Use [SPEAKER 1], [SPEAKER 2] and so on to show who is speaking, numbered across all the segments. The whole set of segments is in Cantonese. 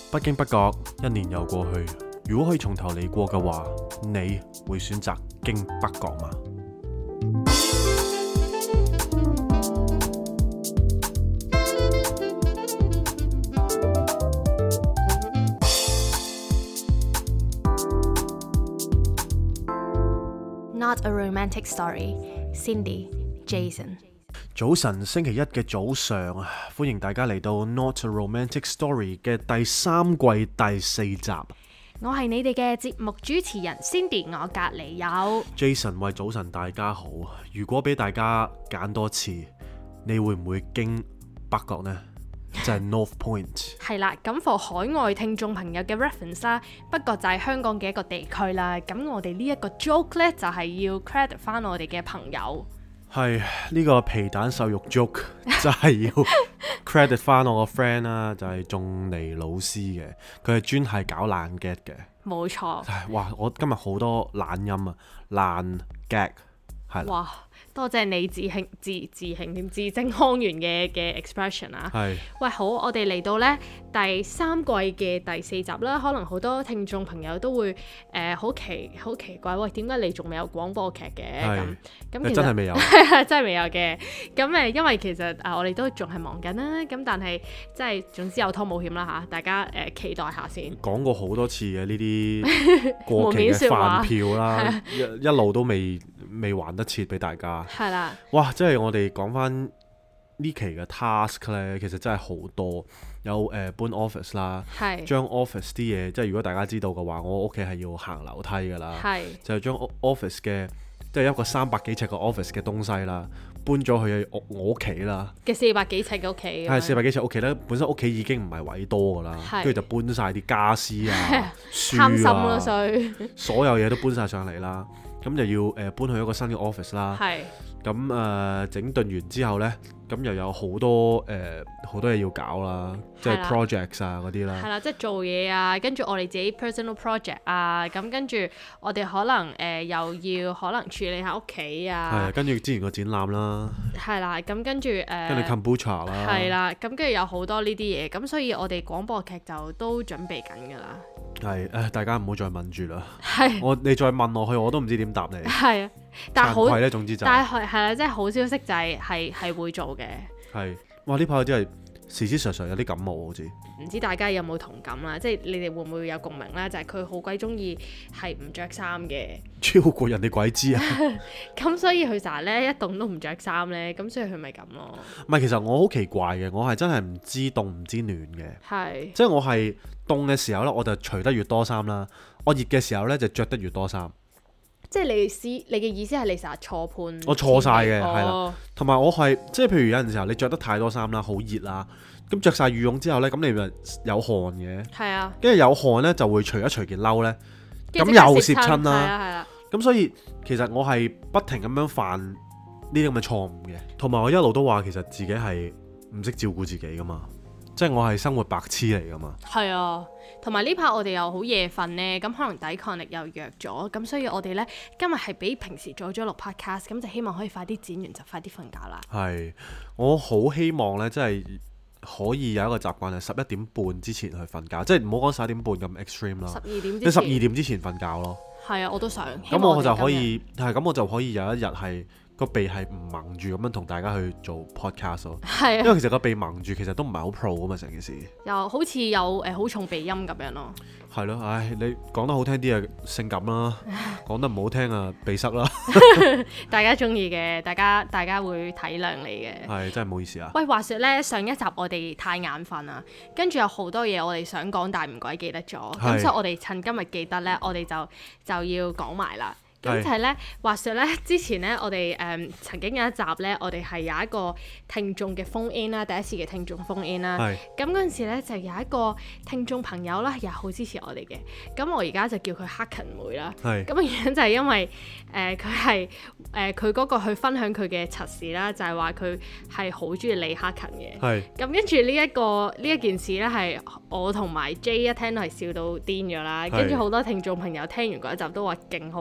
[SPEAKER 1] 不經不覺一年又過去，如果可以從頭嚟過嘅話，你會選擇經北角嗎
[SPEAKER 2] ？Not a romantic story. Cindy, Jason.
[SPEAKER 1] 早晨，星期一嘅早上啊，歡迎大家嚟到 Not a Romantic Story 嘅第三季第4集。
[SPEAKER 2] 我係你哋嘅節目主持人 Cindy， 我隔離有
[SPEAKER 1] Jason。喂，早晨大家好。如果俾大家揀多次，你會唔會經北角呢？就係 North Point。
[SPEAKER 2] 係啦，咁 for 海外聽眾朋友嘅 reference 啦，北角就係香港嘅一個地區啦。咁我哋呢一個 joke 呢，就係要 credit 翻我哋嘅朋友。
[SPEAKER 1] 係呢個皮蛋瘦肉 joke 就係要 credit 翻我個 friend 啦，就係仲尼老師嘅，佢係專係搞爛 get 嘅。
[SPEAKER 2] 冇錯。
[SPEAKER 1] 哇！我今日好多懶音啊，爛 gag 係啦。
[SPEAKER 2] 哇！多謝你自稱腔圓嘅 expression 啊。
[SPEAKER 1] 係。
[SPEAKER 2] 喂，好，我哋嚟到呢第三季嘅第4集啦。可能好多聽眾朋友都會好奇怪，喂，點解你仲未有廣播劇嘅？咁其實
[SPEAKER 1] 真係未有，
[SPEAKER 2] 真係未有嘅。咁因為其實我哋都仲係忙緊啦。咁但係即係總之有拖冇險啦嚇，大家期待下先。
[SPEAKER 1] 講過好多次嘅呢啲過期嘅飯票啦，一路都未還得切俾大家。
[SPEAKER 2] 係啦。
[SPEAKER 1] 哇！即係我哋講翻呢期嘅 task 咧，其實真係好多。有搬 office 啦，將 office 啲嘢，即係如果大家知道嘅話，我屋企係要行樓梯㗎啦，就係將 office 嘅即係一個300幾尺嘅 office 嘅東西啦，搬咗去我屋企啦嘅
[SPEAKER 2] 400幾尺嘅屋企，
[SPEAKER 1] 係400幾尺屋企咧，本身屋企已經唔係位多㗎啦，跟住就搬晒啲家私啊、書啊，所有嘢都搬晒上嚟啦，咁就要搬去一個新嘅 office 啦，咁整頓完之後呢，咁又有好多嘢要搞啦，即係 projects 啊嗰啲啦，
[SPEAKER 2] 係啦，即係做嘢啊，跟住我哋自己 personal project 啊，咁跟住我哋可能又要可能處理下屋企啊，
[SPEAKER 1] 係跟住之前個展覽啦，
[SPEAKER 2] 係啦，咁跟住
[SPEAKER 1] 跟住 kombucha 啦，
[SPEAKER 2] 係啦，咁跟住有好多呢啲嘢，咁所以我哋廣播劇就都準備緊㗎啦。
[SPEAKER 1] 係大家唔好再問住啦。
[SPEAKER 2] 係
[SPEAKER 1] 你再問落去，我都唔知點答你。
[SPEAKER 2] 係啊，但係好
[SPEAKER 1] 慚愧咧，總之
[SPEAKER 2] 但係係啦，即係好消息就係會做嘅。
[SPEAKER 1] 係哇！呢排真係時時常常有啲感冒，好似
[SPEAKER 2] 唔知大家有冇同感啦？即係你哋會唔會有共鳴啦？就係佢好鬼中意係唔着衫嘅，
[SPEAKER 1] 超過人哋鬼知啊！
[SPEAKER 2] 咁所以佢成日咧一凍都唔着衫咧，咁所以佢咪咁咯。
[SPEAKER 1] 唔係，其實我好奇怪嘅，我係真係唔知凍唔知暖嘅，即係我係凍嘅時候咧，我就除得越多衫啦；我熱嘅時候咧，就着得越多衫。
[SPEAKER 2] 即係你嘅意思係你成日錯判？
[SPEAKER 1] 我錯晒嘅，係啦。同埋我係即係譬如有陣時候你着得太多衫啦，好熱啦，咁着晒羽絨之後咧，咁你咪有汗嘅。係啊。跟住有汗咧，就會除一除件褸咧，咁又攝親啦。係啦。咁所以其實我係不停咁樣犯呢啲咁嘅錯誤嘅，同埋我一路都話其實自己係唔識照顧自己噶嘛。即係我係生活白痴嚟㗎嘛。係
[SPEAKER 2] 啊，同埋呢排我哋又好夜瞓呢，咁可能抵抗力又弱咗，咁所以我哋呢，今日係比平時早咗錄 podcast，咁就希望可以快啲剪完就快啲瞓覺啦。
[SPEAKER 1] 係，我好希望呢，即係可以有一個習慣係11點半之前去瞓覺，即係唔好講11點半咁 extreme 啦。12點之前瞓覺咯。係啊，
[SPEAKER 2] 我都想。
[SPEAKER 1] 咁我就可以係咁，我就可以有一日係個鼻係唔蒙住咁樣同大家去做 podcast 咯。係啊，因為其實個鼻蒙住其實都唔係好 pro 啊嘛，成件事。
[SPEAKER 2] 又好似有好重鼻音咁樣咯。
[SPEAKER 1] 係咯，唉，你講得好聽啲啊，性感啦；講得唔好聽啊，鼻塞啦。
[SPEAKER 2] 大家中意嘅，大家會體諒你嘅。
[SPEAKER 1] 係真係唔好意思啊。喂，
[SPEAKER 2] 話說呢，上一集我哋太眼瞓啦，跟住有好多嘢我哋想講，但係唔鬼記得咗，咁所以我哋趁今日記得呢，我哋就要講埋啦。咁就係咧，話說咧，之前咧，我哋曾經有一集咧，我哋係有一個聽眾嘅 phone in 啦，第一次嘅聽眾 phone in 啦。咁嗰陣時咧，就有一個聽眾朋友啦，又好支持我哋嘅。咁我而家就叫佢黑勤妹啦。咁嘅原因就係因為佢係佢嗰個去分享佢嘅測試啦，就係話佢係好中意李克勤嘅。咁跟住呢一件事咧，係我同埋 J 一聽都係笑到癲咗啦。跟住好多聽眾朋友聽完嗰一集都話勁好笑啦。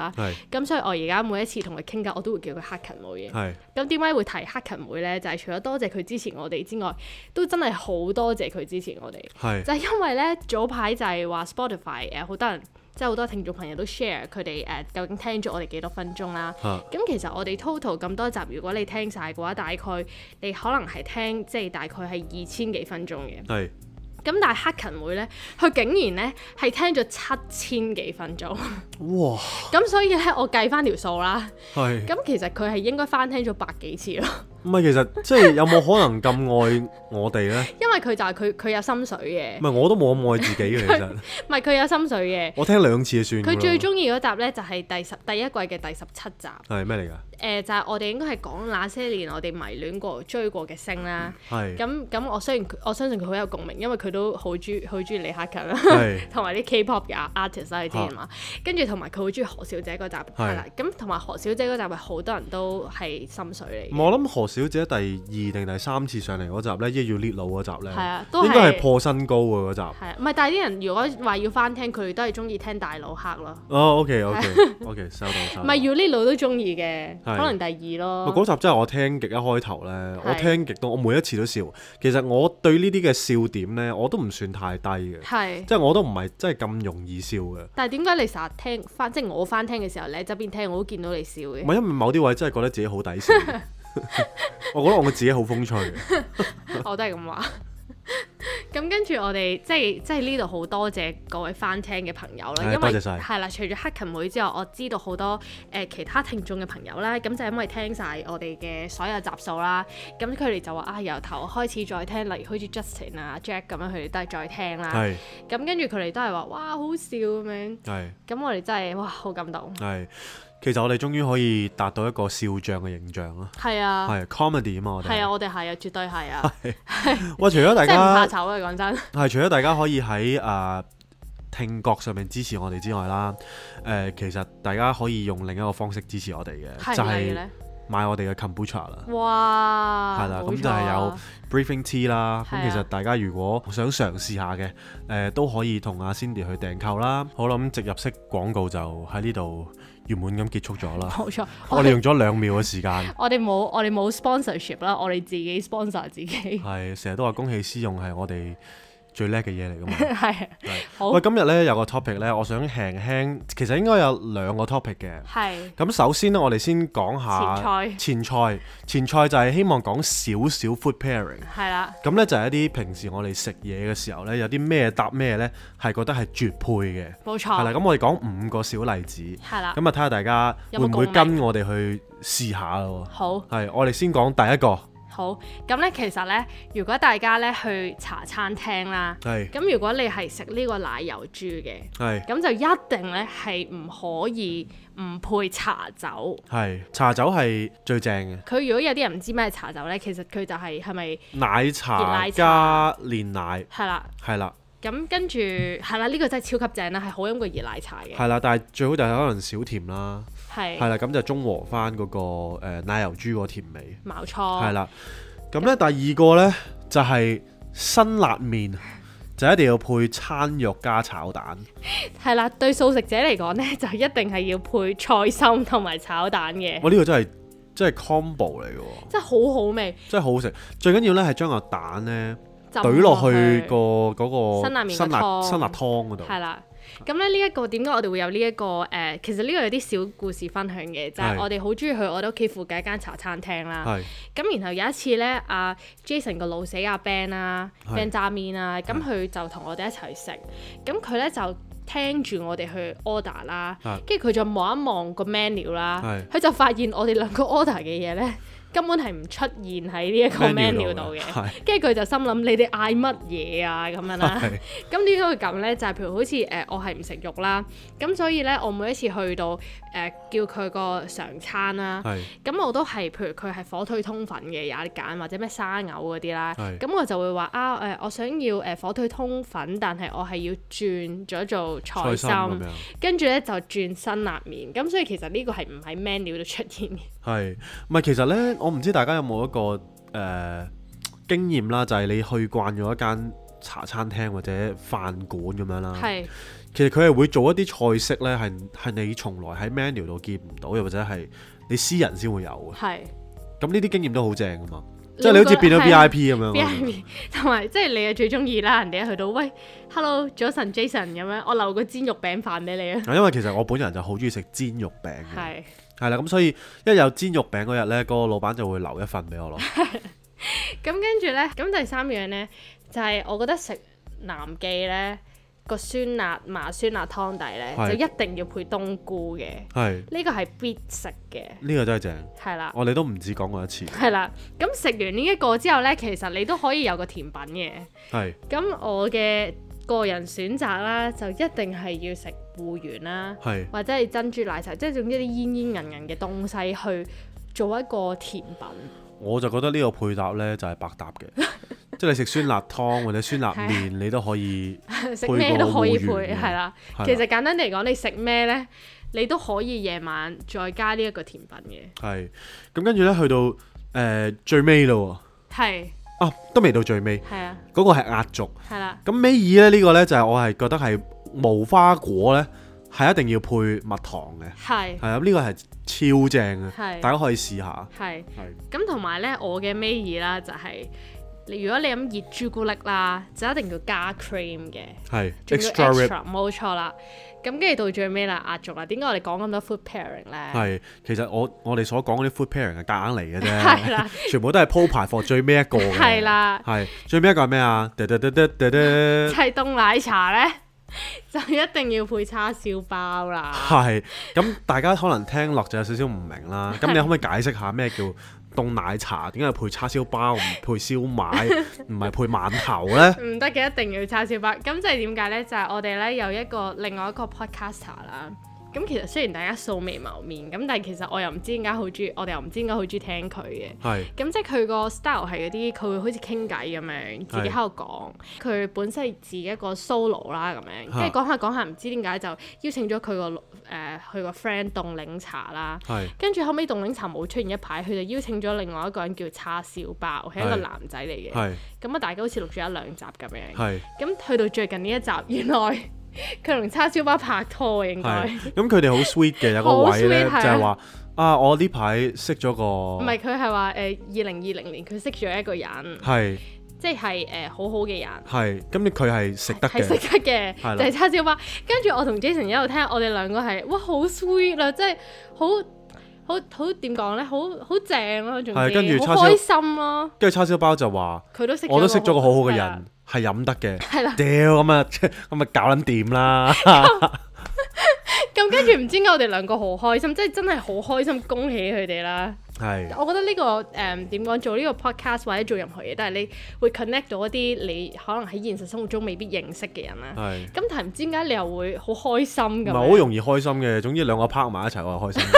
[SPEAKER 2] 啦。咁所以我而家每一次同佢傾偈，我都會叫佢黑勤妹嘅。咁點解會提黑勤妹咧？就係除咗多謝佢支持我哋之外，都真係好多謝佢支持我哋。就係因為咧早排就係話 Spotify 好多人。即係好多聽眾朋友都 share 佢哋究竟聽咗我哋幾多分鐘啦。咁其實我哋 total 咁多集，如果你聽晒嘅話，大概你可能係聽即係大概係2000幾分鐘嘅。咁但係黑勤妹咧，佢竟然咧係聽咗7000幾分鐘。哇！咁所以咧，我計翻條數啦。咁其實佢係應該翻聽咗100幾次咯。
[SPEAKER 1] 唔係，其實即係有冇可能咁愛我哋咧？
[SPEAKER 2] 因為佢就係佢有心水嘅。
[SPEAKER 1] 唔係，我都冇咁愛自己嘅，其實。唔
[SPEAKER 2] 係，佢有心水嘅。
[SPEAKER 1] 我聽2次就算。佢
[SPEAKER 2] 最中意嗰集咧就係第一季嘅第17集。
[SPEAKER 1] 係咩嚟㗎？
[SPEAKER 2] 就係我哋應該係講那些年我哋迷戀過追過嘅星啦。咁我相信佢好有共鳴，因為佢都好中意李克勤啦，同埋啲 K-pop 嘅 artist 啦，你知嘛？跟住同埋佢好中意何小姐嗰集，係啦。咁同埋何小姐嗰集係好多人都係心水嚟。
[SPEAKER 1] 我諗何小姐第2定第3次上嚟嗰集咧，要 lead 路嗰集咧，應該係破新高喎嗰集。唔係，
[SPEAKER 2] 但係啲人如果話要翻聽，佢哋都係中意聽大佬克咯。
[SPEAKER 1] OK，收到。
[SPEAKER 2] 唔係要 lead 路都中意嘅。可能第2咯。
[SPEAKER 1] 嗰集真係我聽極一開頭咧，我聽極到我每一次都笑。其實我對呢啲嘅笑點咧，我都唔算太低嘅，即係我都唔係真係咁容易笑嘅。
[SPEAKER 2] 但係點解你成日聽翻，即係我翻聽嘅時候，你喺側邊聽，我都見到你笑嘅。
[SPEAKER 1] 唔係因為某啲位真係覺得自己好抵笑，我覺得我自己好風趣嘅。
[SPEAKER 2] 我都係咁話。咁跟住我哋即係呢度好多謝各位翻聽嘅朋友啦，因為
[SPEAKER 1] 多謝晒。
[SPEAKER 2] 係啦，除咗黑勤妹之外，我知道好多其他聽眾嘅朋友啦，咁就因為聽晒我哋嘅所有集數啦，咁佢哋就話由頭開始再聽，例如好似 Justin 啊 Jack 咁樣，佢哋都係再聽啦。咁跟住佢哋都係話哇好笑咁樣。咁我哋真係哇好感動。
[SPEAKER 1] 其實我哋終於可以達到一個笑匠嘅形象啦。
[SPEAKER 2] 係啊。
[SPEAKER 1] comedy 啊嘛，我哋。係
[SPEAKER 2] 啊，我哋係啊，絕對係啊。
[SPEAKER 1] 哇！除咗大家，
[SPEAKER 2] 真係唔怕醜啊，講真。
[SPEAKER 1] 係除咗大家可以喺聽覺上面支持我哋之外啦，其實大家可以用另一個方式支持我哋嘅，就係買我哋嘅 kombucha 啦。
[SPEAKER 2] 哇！
[SPEAKER 1] 係啦，咁就係有 briefing tea 啦。咁其實大家如果想嘗試下嘅，都可以同阿 Cindy 去訂購啦。好啦，咁植入式廣告就喺呢度圓滿咁結束咗啦。冇錯，我哋用咗2秒嘅時間。我哋冇 sponsorship 啦，我哋自己 sponsor 自己。係，成日都話公器私用係我哋最叻嘅嘢嚟㗎嘛。係。好。喂，今日咧有個 topic 咧，我想輕，其實應該有2個 topic 嘅。係。咁首先咧，我哋先講下前菜就係希望講少少 food pairing。係啦。咁咧就係一啲平時我哋食嘢嘅時候咧，有啲咩搭咩咧，係覺得係絕配嘅。冇錯。係啦，咁我哋講5個小例子。係啦。咁啊睇下大家會唔會跟我哋去試下咯。好。係，我哋先講第一個。好，咁咧其實咧，如果大家咧去茶餐廳啦，咁如果你係食呢個奶油豬嘅，咁就一定咧係唔可以唔配茶酒。係，茶酒係最正嘅。佢如果有啲人唔知咩茶酒咧，其實佢就係咪奶茶加煉奶？係啦，係啦。咁跟住係啦，呢個真係超級正啦，係好飲過熱奶茶嘅。係啦，但係最好就係可能少甜啦。係啦，咁就中和翻嗰個奶油豬嗰個甜味。冇錯。係啦，咁咧第二個咧就係辛辣麵，就一定要配餐肉加炒蛋。係啦，對素食者嚟講咧，就一定係要配菜心同埋炒蛋嘅。哇！呢個真係 combo 嚟嘅喎。真係好好味。真係好好食，最緊要咧係將個蛋咧懟落去嗰個辛辣湯嗰度。係啦。咁咧呢一個點解我哋會有呢一個其實呢個有啲小故事分享嘅，就係我哋好中意去我哋屋企附近一間茶餐廳啦。咁然後有一次咧，阿 Jason 個老死阿 Ben 啦，Ben 炸麵啦，咁佢就同我哋一齊食。咁佢咧就聽住我哋去 order 啦，跟住佢就望一望個 menu 啦，佢就發現我哋2個 order 嘅嘢咧，根本係唔出現喺呢一個 menu 度嘅，跟住佢就心諗你哋嗌乜嘢啊咁樣啦。咁點解會咁呢？就係譬如好似我係唔食肉啦，咁所以呢，我每一次去到叫佢個常餐啦，咁我都係譬如佢係火腿通粉嘅有得揀，或者咩沙牛嗰啲啦，咁我就會話我想要火腿通粉，但係我係要轉咗做菜心，跟住呢就轉辛辣麵，咁所以其實呢個係唔喺 menu 度出現嘅。係，唔係其實呢，我唔知大家有冇一個經驗啦，就係你去慣咗一間茶餐廳或者飯館咁樣啦。
[SPEAKER 2] 係。
[SPEAKER 1] 其實佢係會做一啲菜式咧，係你從來喺 menu 度見唔到，又或者係你私人先會有嘅。係。咁呢啲經驗都好正噶嘛，即係你好似變咗 VIP 咁樣。
[SPEAKER 2] VIP 同埋即係你係最中意啦，人哋一去到喂 ，hello 早晨 Jason 咁樣，我留個煎肉餅飯俾你啊。
[SPEAKER 1] 因為其實我本人就好中意食煎肉餅嘅。係。係啦，咁所以一有煎肉餅嗰日咧，嗰個老闆就會留一份俾我咯。
[SPEAKER 2] 咁跟住咧，咁第三樣咧就係我覺得食南記咧。個酸辣麻酸辣湯底咧，就一定要配冬菇嘅。係呢個係必食嘅。呢個真係正。係啦，我哋都唔止講過一次。係啦，咁食完呢一個之後咧，其實你都可以有個甜品嘅。係。咁我嘅個人選擇啦，就一定係要食芋圓啦，或者係珍珠奶茶，即係總之啲煙煙韌韌嘅東西去做一個甜品。我就覺得呢個配搭咧就係百搭嘅。即係你食酸辣湯或者酸辣麵，你都可以食咩都可以配，係啦。其實簡單嚟講，你食咩呢？你都可以夜晚再加呢一個甜品嘅。係。咁跟住呢，去到最尾咯喎。係。啊，都未到最尾。係啊。嗰個係壓軸。係啦。咁尾二呢，呢個呢就係我係覺得係無花果呢，係一定要配蜜糖嘅。係。係啊，呢個係超正嘅，大家可以試下。係。咁同埋呢，我嘅尾二啦就係。如果你飲熱朱古力啦，就一定要加 cream 嘅，係 extra 冇錯啦。咁跟住到最尾啦，壓軸啦。點解我哋講咁多 food pairing 咧？係其實我哋所講嗰啲 food pairing 係夾硬嚟嘅啫，係啦，全部都係鋪排放最尾一個嘅，係啦，係最尾一個係咩啊？係凍奶茶咧，就一定要配叉燒包啦。係咁，大家可能聽落就有少少唔明啦。咁你可唔可以解釋下咩叫凍奶茶？點解配叉燒包唔配燒賣，唔係配饅頭咧？唔得嘅，一定要叉燒包。咁即係點解咧？就係我哋咧有另外一個 podcaster 啦。咁其實雖然大家素未謀面，咁但係其實我又唔知點解好中意，我哋又唔知點解好中意聽佢嘅。係。咁即係佢個 style 係嗰啲，佢會好似傾偈咁樣，自己喺度講。佢本身係自己一個 solo 啦咁樣，跟住講下講下，唔知點解就邀請咗佢個 friend 凍檸茶啦。係。跟住後尾凍檸茶冇出現一排，佢就邀請咗另外一個人叫叉燒包，係一個男仔嚟嘅。係。咁啊，大家好似錄咗1-2集咁樣。係。咁去到最近呢一集，原來佢同叉燒包拍拖應該。咁佢哋好 sweet 嘅，有個位咧就係話啊，我呢排識咗個。唔係，佢係話2020年佢識咗一個人。係。即係好好嘅人。係。咁佢係食得嘅。係食得嘅。係啦。就係叉燒包。跟住我同 Jason 一路聽，我哋兩個係哇好 sweet 啊，即係好點講咧，好正咯，仲要好開心咯。跟住叉燒包就話，我都識咗個好好嘅人。係飲得嘅，係啦，屌咁啊，搞撚掂啦！咁跟住唔知點解我哋兩個好開心，即係真係好開心，恭喜佢哋啦！係，我覺得呢個點講，做呢個 podcast 或者做任何嘢，都係你會 connect 到一啲你可能喺現實生活中未必認識嘅人啦。係，咁但係唔知點解你又會好開心咁？唔係好容易開心嘅，總之兩個拍埋一齊我係開心。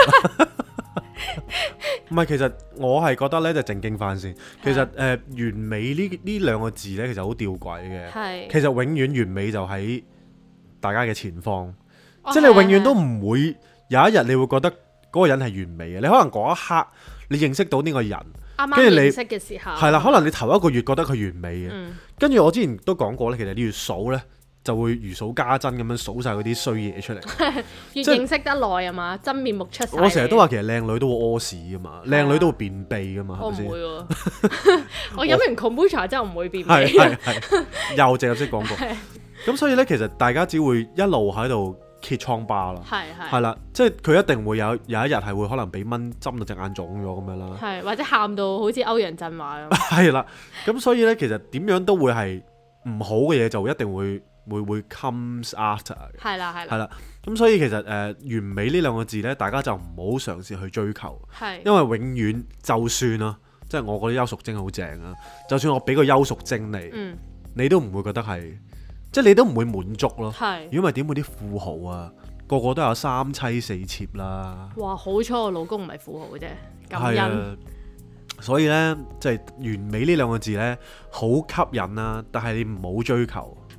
[SPEAKER 2] 唔係，其實我係覺得咧就正經翻先。其實完美呢兩個字咧，其實好吊詭嘅。係。其實永遠完美就喺大家嘅前方，即係你永遠都唔會有一日你會覺得嗰個人係完美嘅。你可能嗰一刻你認識到呢個人，跟住你認識嘅時候，係啦，可能你頭一個月覺得佢完美嘅，跟住我之前都講過咧，其實你越數咧，就會如數家珍咁樣數晒嗰啲衰嘢出嚟。越認識得耐啊嘛，真面目出晒。我成日都話其實靚女都會屙屎噶嘛，靚女都會便秘噶嘛。我唔會喎，我飲完 kombucha 真係唔會便秘。係又淨係識講過。咁所以咧，其實大家只會一路喺度揭瘡疤啦。係啦，即係佢一定會有一日係會可能俾蚊針到隻眼腫咗咁樣啦。係或者喊到好似歐陽震華咁。係啦，咁所以咧，其實點樣都會係唔好嘅嘢就一定會 comes after。係啦，咁所以其實完美呢兩個字咧，大家就唔好嘗試去追求。係，因為永遠就算啦，即係我嗰啲優淑精好正啊，就算我俾個優淑精你，你都唔會覺得係，即係你都唔會滿足咯。係，如果唔係點會啲富豪啊，個個都有3妻4妾啦。哇，好彩我老公唔係富豪嘅啫，感恩。所以咧，即係完美呢兩個字咧，好吸引啊，但係你唔好追求。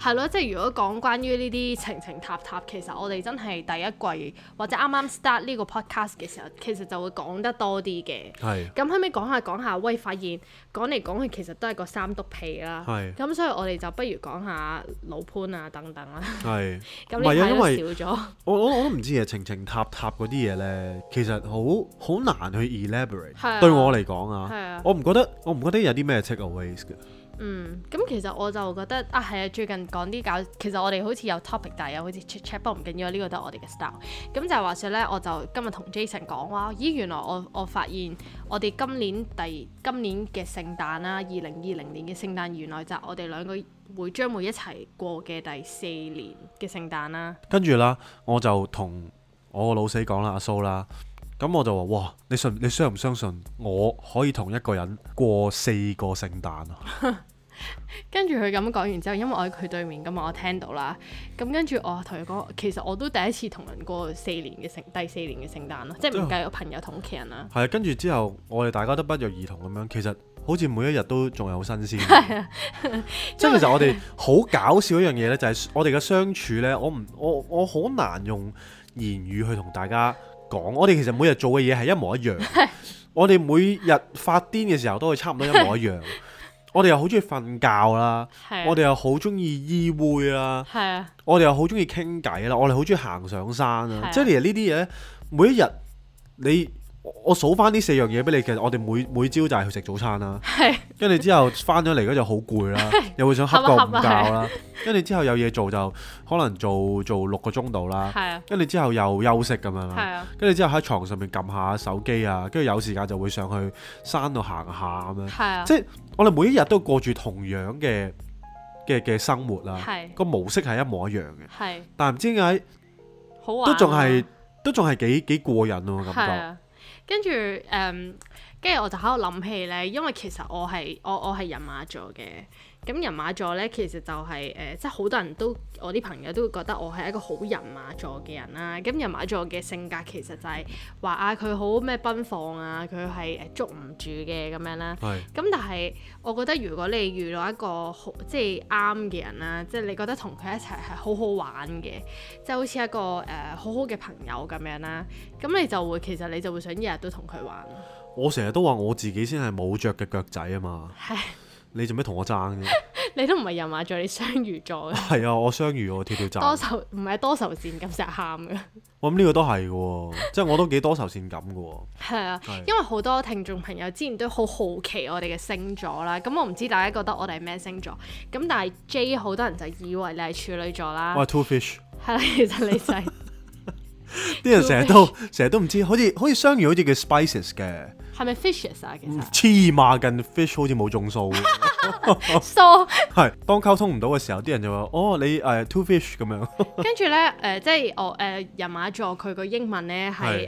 [SPEAKER 2] 係咯，即係如果講關於呢啲情情塔塔，其實我哋真係第一季或者啱啱 start 呢個 podcast 嘅時候，其實就會講得多啲嘅。
[SPEAKER 1] 係。
[SPEAKER 2] 咁後尾講下，喂，發現講嚟講去其實都係個三篤屁啦。係。咁所以我哋就不如講下老潘啊等等啦。係。咁呢排都少咗。
[SPEAKER 1] 我都唔知啊，情情塔塔嗰啲嘢咧，其實好難去 elaborate。對我嚟講啊，我唔覺得有啲咩 takeaways 嘅。
[SPEAKER 2] 咁其實我就覺得係啊，最近講啲搞，其實我哋好似有 topic，但係又好似 chat， 不過唔緊要，呢個都係我哋嘅 style。咁就係話說咧，我就今日同 Jason 講話，咦，原來我發現我哋今年嘅聖誕啦，2020年嘅聖誕，原來就係我哋兩個將會一齊過嘅第4年嘅聖誕啦。跟住啦，
[SPEAKER 1] 我就同我個老死講啦，阿蘇啦。咁我就話：哇！你相唔相信我可以同一個人過4個聖誕啊？
[SPEAKER 2] 跟住佢咁講完之後，因為我喺佢對面㗎嘛，我聽到啦。咁跟住我同佢講，其實我都第一次同人過第4年嘅聖誕咯，即係唔計我朋友同屋企人啦。係啊，
[SPEAKER 1] 跟住之後我哋大家都不約而同咁樣，其實好似每一日都仲係好新鮮。係啊，即係其實我哋好搞笑一樣嘢咧，就係我哋嘅相處咧，我好難用言語去同大家講。我哋其實每日做嘅嘢係一模一樣。我哋每日發癲嘅時候都係差唔多一模一樣。我哋又好中意瞓覺啦，我哋又好中意依偎啦，我哋又好中意傾偈啦，我哋好中意行上山啦。即係其實呢啲嘢，每一日我數翻呢4樣嘢俾你，其實我哋每朝就係去食早餐啦，跟住之後翻咗嚟嗰就好攰啦，又會想瞌個午覺啦，跟住之後有嘢做就可能做6個鐘度啦，跟住之後又休息咁樣啦，跟住之後喺床上面撳下手機啊，跟住有時間就會上去山度行下咁樣，即係我哋每一日都過住同樣嘅生活啦，個模式係一模一樣嘅，但係唔知點解都仲係幾過癮喎感覺。
[SPEAKER 2] 跟住跟住我就喺度諗起咧，因為其實我係人馬座嘅，咁人馬座咧其實就係即係好多人都我啲朋友都會覺得我係一個好人馬座嘅人啦。咁人馬座嘅性格其實就係話佢好咩奔放啊，佢係捉唔住嘅咁樣啦。咁但係我覺得如果你遇到一個即係啱嘅人啦，即係你覺得同佢一齊係好好玩嘅，即係好似一個好好嘅朋友咁樣啦，咁你就會想日日都同佢玩。
[SPEAKER 1] 我成日都話我自己先係冇着嘅腳仔啊嘛，你做咩同我爭啫？
[SPEAKER 2] 你都唔係人馬座，你雙魚座嘅。係
[SPEAKER 1] 啊，我雙魚喎，跳
[SPEAKER 2] 紮。多愁善感成日喊嘅。
[SPEAKER 1] 我諗呢個都係嘅，即係我都幾多愁善感嘅。
[SPEAKER 2] 係啊，因為好多聽眾朋友之前都好好奇我哋嘅星座啦，咁我唔知大家覺得我哋係咩星座，咁但係 J 好多人就以為你係處女座啦。
[SPEAKER 1] 我係 Two Fish。
[SPEAKER 2] 係啦，其實你就係。
[SPEAKER 1] 啲人成日都唔知，好似雙魚好似叫 Spices 嘅，
[SPEAKER 2] 係咪 Fishes 啊？其實
[SPEAKER 1] 黐孖筋 Fish 好似冇中數，係當溝通唔到嘅時候，啲人就話：哦，你Two Fish 咁樣。跟
[SPEAKER 2] 住咧即係我人馬座佢個英文咧係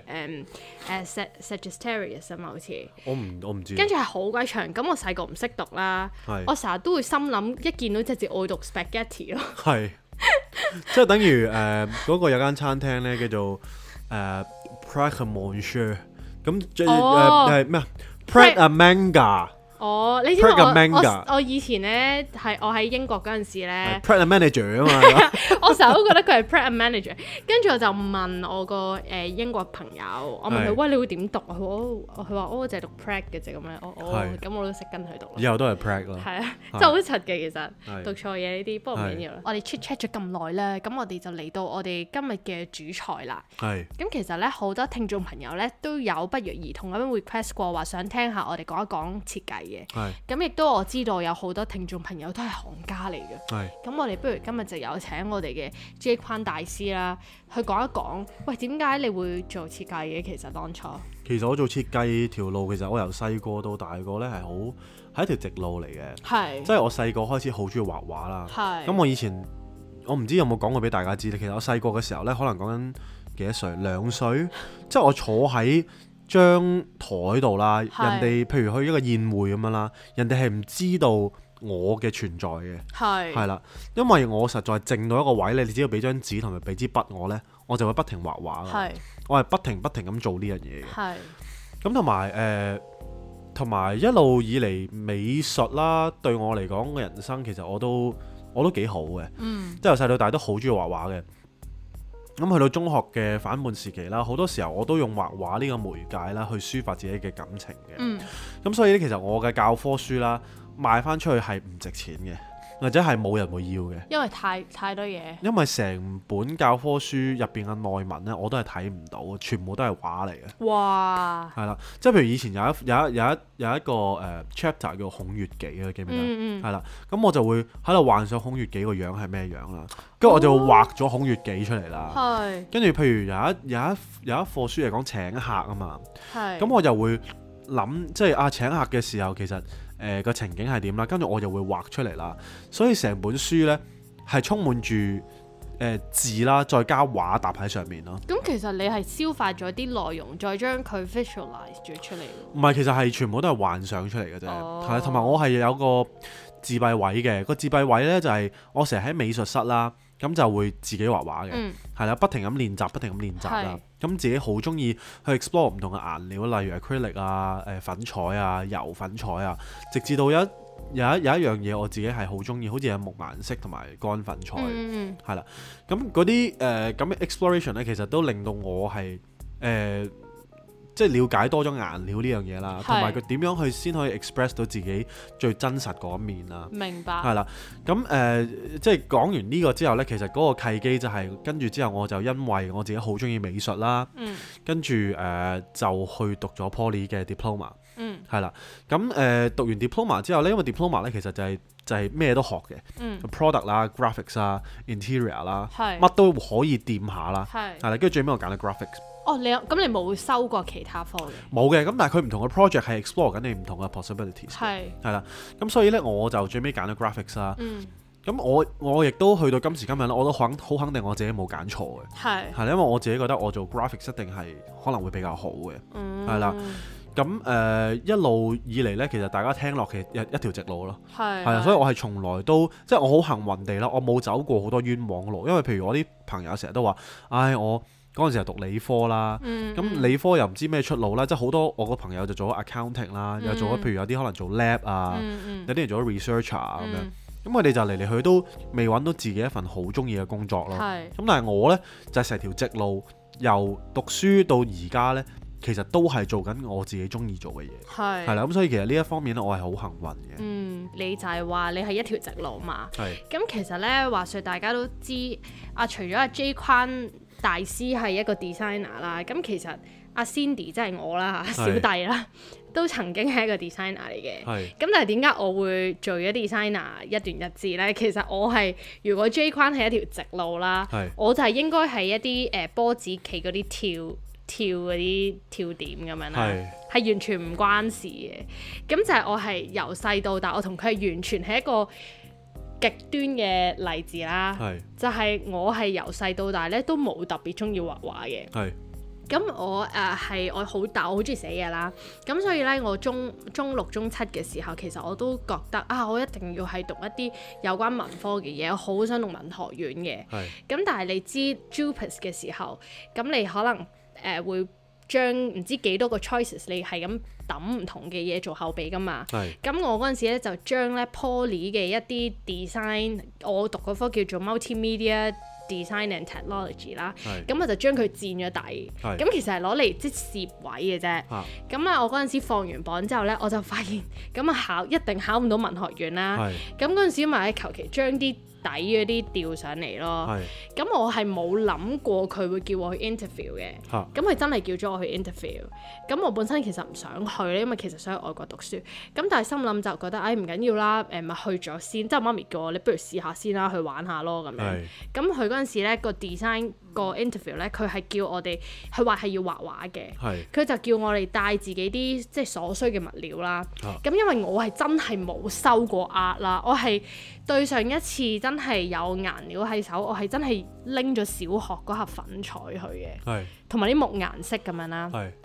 [SPEAKER 2] Sagittarius 啊嘛，好似
[SPEAKER 1] 我唔知。
[SPEAKER 2] 跟住係好鬼長，咁我細個唔識讀啦，我成日都會心諗，一見到隻字我會讀 spaghetti 咯。係。
[SPEAKER 1] 即係等於嗰個有間餐廳咧叫做Pret a Manger， 咁係咩啊 Pret a Manger。你知唔知我以前咧係我喺英國嗰陣時咧
[SPEAKER 2] Pret
[SPEAKER 1] a Manager 啊嘛。
[SPEAKER 2] 我成日都覺得佢係 Pret a Manager， 跟住我就問我個英國朋友，我問佢：喂，你會點讀啊？佢話我淨係讀 Pret 嘅啫咁樣。咁我都識跟佢讀。
[SPEAKER 1] 以後都係 Pret 咯。
[SPEAKER 2] 係啊，真係好柒嘅其實，讀錯嘢呢啲，不過唔緊要啦。我哋 chat 咗咁耐啦，咁我哋就嚟到我哋今日嘅主菜啦。咁其實咧好多聽眾朋友咧都有不約而同咁樣 request 過話想聽下我哋講一講設計嘅。咁亦都我知道有好多聽眾朋友都係行家嚟嘅。咁我哋不如今日就有請我哋嘅 J 框大師啦，去講一講，喂，點解你會做設計嘅？其實當初
[SPEAKER 1] 其實我做設計條路，其實我由細個到大個咧係一條直路嚟嘅。即係我細個開始好中意畫畫啦。咁我以前我唔知有冇講過俾大家知咧。其實我細個嘅時候咧，可能講緊幾多歲？2歲，即係我坐喺張台度啦，人哋譬如去一個宴會咁樣啦，人哋係唔知道我嘅存在嘅，係啦，因為我實在靜到一個位咧，你只要俾張紙同埋俾支筆我咧，我就會不停畫畫啦。我係不停咁做呢樣嘢嘅。咁同埋一路以嚟美術啦，對我嚟講嘅人生其實我都我都幾好嘅，即係由細到大都好中意畫畫嘅。咁去到中學嘅反叛時期啦，好多時候我都用畫畫呢個媒介啦去抒發自己嘅感情嘅。咁所以咧，其實我嘅教科書啦賣翻出去係唔值錢嘅，或者係冇人會要嘅，
[SPEAKER 2] 因為太多嘢。因為
[SPEAKER 1] 成本教科書入邊嘅內文咧，我都係睇唔到，全部都係畫嚟嘅。
[SPEAKER 2] 哇！
[SPEAKER 1] 係啦，即係譬如以前有一個chapter 叫孔乙己啊，記唔記得？係啦，咁我就會喺度幻想孔乙己個樣係咩樣啦，跟住我就畫咗孔乙己出嚟啦。跟住譬如有一課書係講請客啊嘛，咁我就會諗即係請客嘅時候其實。個情景係點啦？跟住我就會畫出嚟啦，所以成本書呢係充滿住字啦，再加畫搭喺上面咯。
[SPEAKER 2] 咁其實你係消化咗啲內容，再將佢 visualize 咗出嚟。
[SPEAKER 1] 唔係，其實係全部都係幻想出嚟嘅啫。係，同埋我係有個自閉位嘅，個自閉位呢就係我成日喺美術室啦。咁就會自己畫畫嘅，係啦，不停咁練習啦。咁自己好中意去 explore 唔同嘅顏料，例如 acrylic 啊、粉彩啊、油粉彩啊，直至到有一樣嘢我自己係好中意，好似係木顏色同埋乾粉彩，係啦。咁嗰啲咁嘅 exploration 咧，其實都令到我係即係了解多咗顏料呢樣嘢啦，同埋佢點樣去先可以 express 到自己最真實嗰一面啦。
[SPEAKER 2] 明白。
[SPEAKER 1] 係啦，咁即係講完呢個之後呢，其實嗰個契機就係跟住之後我就因為我自己好中意美術啦，跟住就去讀咗 Poly 嘅 diploma，係啦。咁讀完 diploma 之後呢，因為 diploma 呢其實就係咩都學嘅，product 啦、graphics 啦、interior 啦，乜都可以掂下啦，係啦。跟住最尾我揀咗 graphics。
[SPEAKER 2] 哦，你冇修過其他科嘅？
[SPEAKER 1] 冇嘅，咁但係佢唔同嘅 project 係 explore 緊你唔同嘅 possibilities。係啦，咁所以咧我就最尾揀咗 graphics 啦。咁我亦都去到今時今日咧，我都好肯定我自己冇揀錯嘅。係因為我自己覺得我做 graphics 一定係可能會比較好嘅。係啦，咁一路以嚟咧，其實大家聽落其實一條直路咯。係啊，所以我係從來都即係我好幸運地啦，我冇走過好多冤枉路。因為譬如我啲朋友成日都話，唉我嗰陣時係讀理科啦，咁理科又唔知咩出路啦，即係好多我個朋友就做咗 accounting 啦，又做咗譬如有啲可能做 lab 啊，有啲人做咗 researcher 啊咁樣，咁佢哋就嚟嚟去都未揾到自己一份好中意嘅工作咯。咁但係我呢，就係成條直路，由讀書到而家呢，其實都係做緊我自己中意做嘅嘢。係啦，咁所以其實呢一方面呢，我係好幸運嘅。
[SPEAKER 2] 你就係話你係一條直路嘛。咁其實呢，話說大家都知除咗阿 J 框大師係一個 designer 啦，咁其實阿 Cindy 即係我啦，小弟啦，都曾經係一個 designer 嚟嘅。咁但係點解我會做咗 designer 一段日子呢？其實我係如果 J 框係一條直路啦，我就係應該係一啲波子棋嗰啲跳嗰啲跳點咁樣啦，係完全唔關事嘅。咁就係我係由細到大，我同佢係完全係一個極端嘅例子啦，就係我係由細到大咧都冇特別中意畫畫嘅。咁我我好中意寫嘢啦。咁所以咧，我中六中七嘅時候，其實我都覺得我一定要係讀一啲有關文科嘅嘢，我好想讀文學院嘅。咁但係你知 JUPAS 嘅時候，咁你可能會將唔知幾多個 choices， 你係咁揼唔同嘅嘢做後備㗎嘛。咁我嗰陣時咧就將咧 Poly 嘅一啲 design， 我讀嗰科叫做 multimedia design and technology 啦。咁我就將佢佔咗底。咁其實係攞嚟即攝位嘅啫。咁咧我嗰陣時放完榜之後咧，我就發現咁一定考唔到文學院啦。咁嗰陣時咪求其將啲底嗰啲調上嚟咯，咁我係冇諗過佢會叫我去 interview 嘅，咁佢真係叫咗我去 interview，咁我本身其實唔想去咧，因為其實想去外國讀書，咁但係心諗就覺得唔緊要啦，咪去咗先，即係媽咪叫我你不如試下先啦，去玩下咯咁樣，咁佢嗰陣時咧個 design 個 interview 咧，佢係叫我哋，佢話係要畫畫嘅，佢就叫我哋帶自己啲即係所需嘅物料啦，咁因為我係真係冇收過 art 啦，我係對上一次真係有顏料喺手，我係真係拎咗小學嗰盒粉彩去嘅，同埋啲木顏色咁樣啦。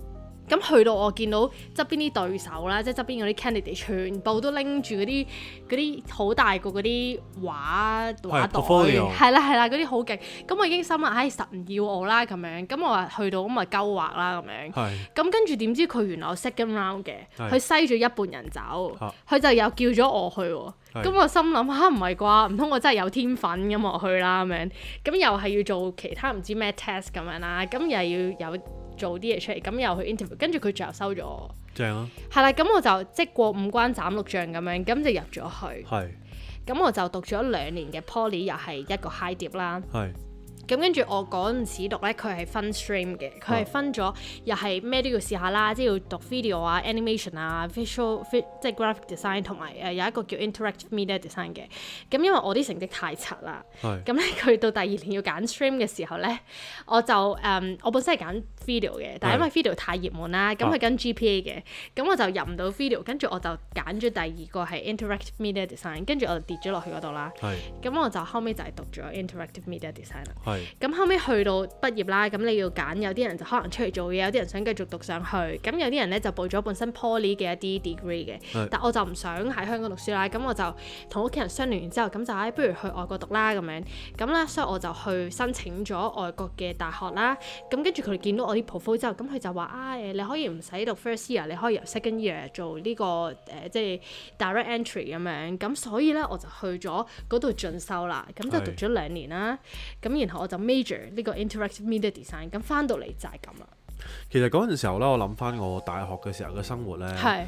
[SPEAKER 2] 咁去到我見到側邊啲對手啦，即係側邊嗰啲 candidate 全部都拎住嗰啲好大個嗰啲畫袋，係啦嗰啲好勁。咁我已經心諗，唉，實唔要我啦咁樣。咁我話去到咁咪鳩畫啦咁樣。咁跟住點知佢原來有 second round 嘅，佢篩咗一半人走，佢就又叫咗我去喎。咁我心諗唔係啩？唔通我真係有天分咁我去啦咁樣。咁又係要做其他唔知咩 test 咁樣啦。咁又要有做啲嘢出嚟，咁又去 interview，跟住佢最後收咗我。正啊！係啦，咁我就即過5關斬6將咁樣，咁就入咗去。咁我就讀咗2年嘅 Poly， 又係一個 high dip 啦。咁跟住我嗰陣時讀咧，佢係分 stream 嘅，佢係分咗又係咩都要試下啦，即係要讀 video 啊、animation 啊、visual 即係 graphic design 同埋有一個叫 interactive media design 嘅。咁因為我啲成績太差啦，咁咧佢到第2年要揀 stream 嘅時候咧，我就我本身係揀 video 嘅，但係因為 video 太熱門啦，咁佢跟 GPA 嘅，咁我就入唔到 video，跟住我就揀咗第2個係 interactive media design，跟住我就跌咗落去嗰度啦。咁我就後尾就係讀咗 interactive media design 啦。咁後尾去到畢業啦，咁你要揀，有啲人就可能出嚟做嘢，有啲人想繼續讀上去，咁有啲人咧就報咗本身 Poly 嘅一啲 degree 嘅，但我就唔想喺香港讀書啦，咁我就同屋企人商量完之後，咁就不如去外國讀啦咁樣，咁咧所以我就去申請咗外國嘅大學啦，咁跟住佢哋見到我啲 profile 之後，咁佢就話你可以唔使讀 first year， 你可以由 second year 做呢個即係 direct entry 咁樣，咁所以咧我就去咗嗰度進修啦，咁就讀咗2年啦，咁然後我就 major 呢個 interactive media design， 咁翻到嚟就係咁啦。
[SPEAKER 1] 其實嗰陣時候咧，我諗翻我大學嘅時候嘅生活咧，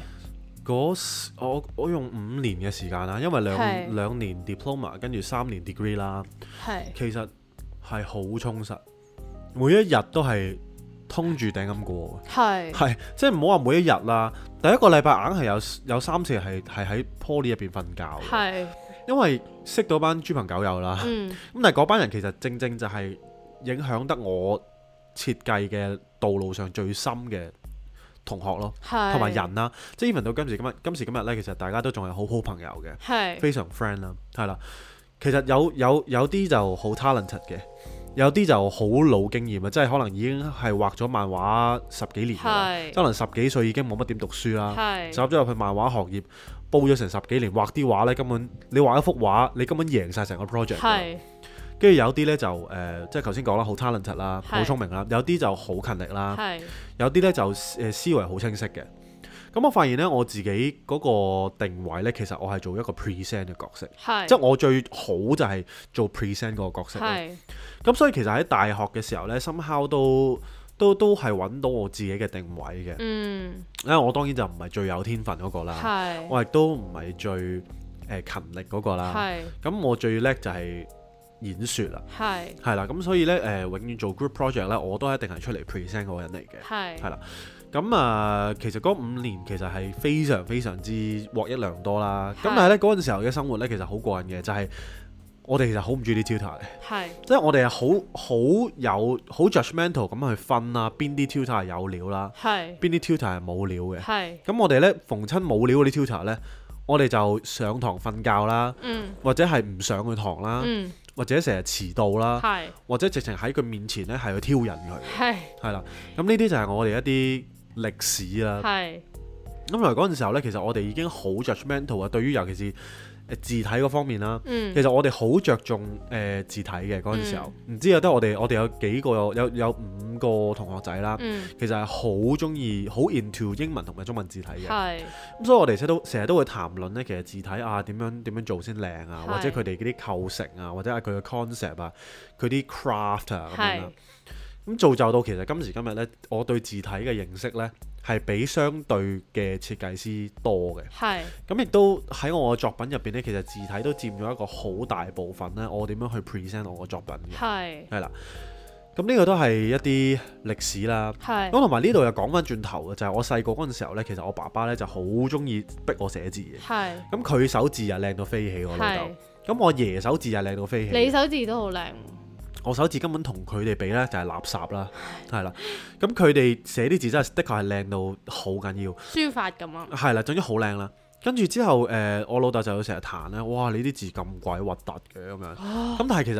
[SPEAKER 1] 我用5年嘅時間啦，因為兩年 diploma 跟住3年 degree 啦，其實係好充實，每一日都係通住頂咁過嘅，係即係唔好話每一日啦，第一個禮拜硬係有3-4日係喺 Poly 入邊瞓覺，因為識到班豬朋狗友啦，咁但係嗰班人其實正正就係影響得我設計嘅道路上最深嘅同學咯，同埋人啦，即係 even 到今時今日咧，其實大家都仲係好朋友嘅，非常 friend 啦，係啦。其實有啲就好 talented 嘅，有啲就好老經驗啊，即係可能已經係畫咗漫畫10幾年嘅，即可能10幾歲已經冇乜點讀書啦，走咗入去漫畫行業，煲咗成10幾年，畫啲畫咧根本你畫一幅畫，你根本贏晒成個 project。跟住有啲咧就即係頭先講啦，好 talented 啦，好聰明啦，有啲就好勤力啦，有啲咧就思維好清晰嘅。咁我發現咧，我自己嗰個定位咧，其實我係做一個 present 嘅角色，即係我最好就係做 present 嗰個角色。咁所以其實喺大學嘅時候咧，somehow都係揾到我自己嘅定位嘅。因為我當然就唔係最有天分嗰個啦，我亦都唔係最勤力嗰個啦。咁我最叻就係演説啦，係啦，咁所以咧永遠做 group project 咧，我都一定係出嚟 present 嗰個人嚟嘅，係啦。咁其實嗰5年其實係非常非常之獲益良多啦。咁但係咧嗰陣時候嘅生活咧，其實好過癮嘅，就係我哋其實好唔中意啲 tutor 嘅，即係我哋係好 judgmental 咁去分啦，邊啲 tutor 係有料啦，邊啲 tutor 係冇料嘅。咁我哋咧逢親冇料嗰啲 tutor 咧，我哋就上堂瞓覺啦，或者係唔上去堂啦。或者成日遲到啦，或者直情喺佢面前咧係去挑釁佢，係啦。咁呢啲就係我哋一啲歷史啦。咁嚟嗰陣時候咧，其實我哋已經好 judgmental 啊，對於尤其是字體嗰方面啦。其實我哋好着重字體嘅嗰陣時候，唔知有得我哋有幾個有5個同學仔啦，其實係好中意好 into 英文同埋中文字體嘅。咁所以我哋成日都會談論咧，其實字體啊點樣做先靚啊，或者佢哋嗰啲構成啊，或者係佢嘅 concept 啊，佢啲 craft 啊咁樣啦。咁造就到其實今時今日咧，我對字體嘅認識咧係比相對嘅設計師多嘅。咁亦都喺我嘅作品入邊咧，其實字體都佔咗一個好大部分咧。我點樣去 present 我嘅作品嘅？係啦。咁呢個都係一啲歷史啦。咁同埋呢度又講翻轉頭嘅，就係我細個嗰陣時候咧，其實我爸爸咧就好中意逼我寫字嘅。咁佢手字又靚到飛起，我老豆。咁我爺手字又靚到飛起。
[SPEAKER 2] 你手字都好靚。
[SPEAKER 1] 我手字根本同佢哋比咧就係垃圾啦，係啦。咁佢哋寫啲字真係的確係靚到好緊要，
[SPEAKER 2] 書法咁啊。
[SPEAKER 1] 係啦，總之好靚啦。跟住之後我老豆就成日彈咧，哇！你啲字咁鬼核突嘅咁樣。咁但係其實